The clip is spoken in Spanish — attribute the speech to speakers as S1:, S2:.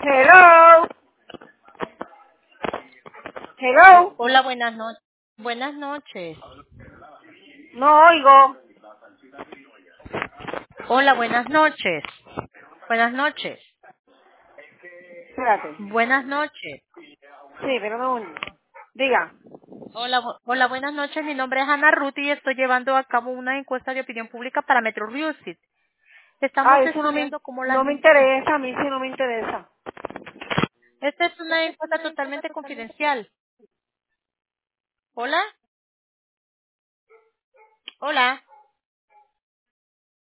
S1: Hello. Hello.
S2: Hola, buenas noches. Buenas noches.
S1: No oigo.
S2: Hola, buenas noches. Buenas noches.
S1: Espérate.
S2: Buenas noches.
S1: Sí, pero no. Diga.
S2: Hola, hola, buenas noches. Mi nombre es Ana Ruth y estoy llevando a cabo una encuesta de opinión pública para Metro Music. Estamos
S1: Ah, eso
S2: estudiando cómo la
S1: no me
S2: gente...
S1: interesa. A mí sí no me interesa.
S2: Esta es una encuesta totalmente confidencial. Hola. Hola.